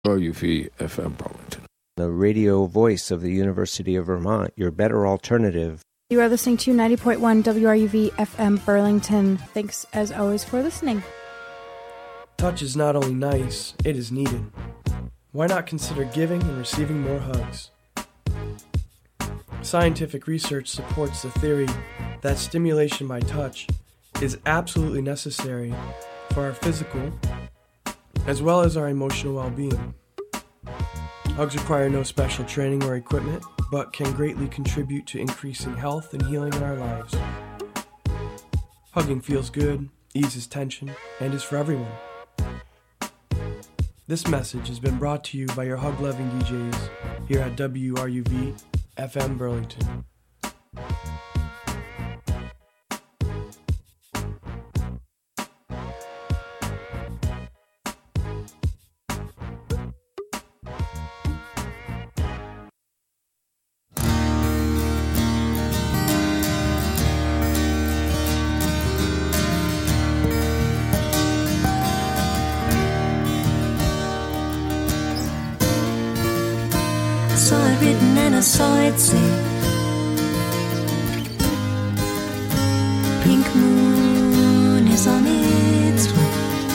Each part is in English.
WRUV-FM Burlington. The radio voice of the University of Vermont, your better alternative. You are listening to 90.1 WRUV-FM Burlington. Thanks, as always, for listening. Touch is not only nice, it is needed. Why not consider giving and receiving more hugs? Scientific research supports the theory that stimulation by touch is absolutely necessary for our physical as well as our emotional well-being. Hugs require no special training or equipment, but can greatly contribute to increasing health and healing in our lives. Hugging feels good, eases tension, and is for everyone. This message has been brought to you by your hug-loving DJs here at WRUV FM Burlington. I saw it say, pink moon is on its way.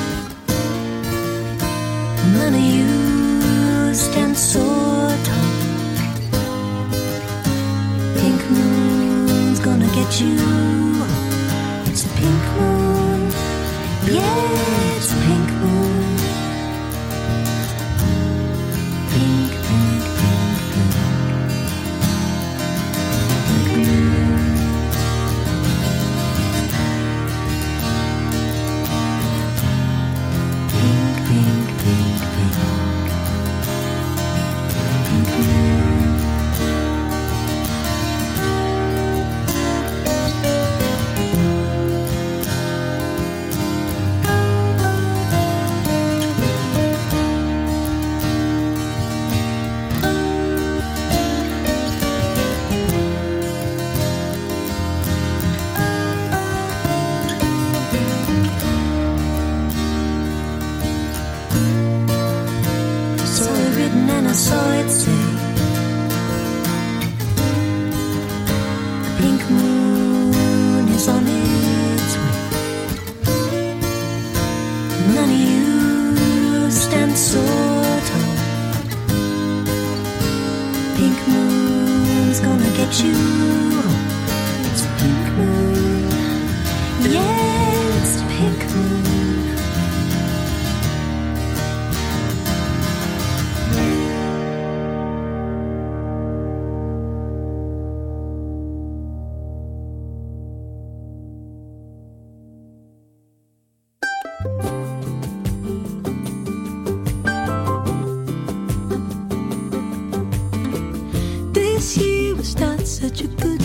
None of you stand so tall. Pink moon's gonna get you. It's a pink moon, yeah, it's a pink moon. Pink, pink, pink, pink. This year was not such a good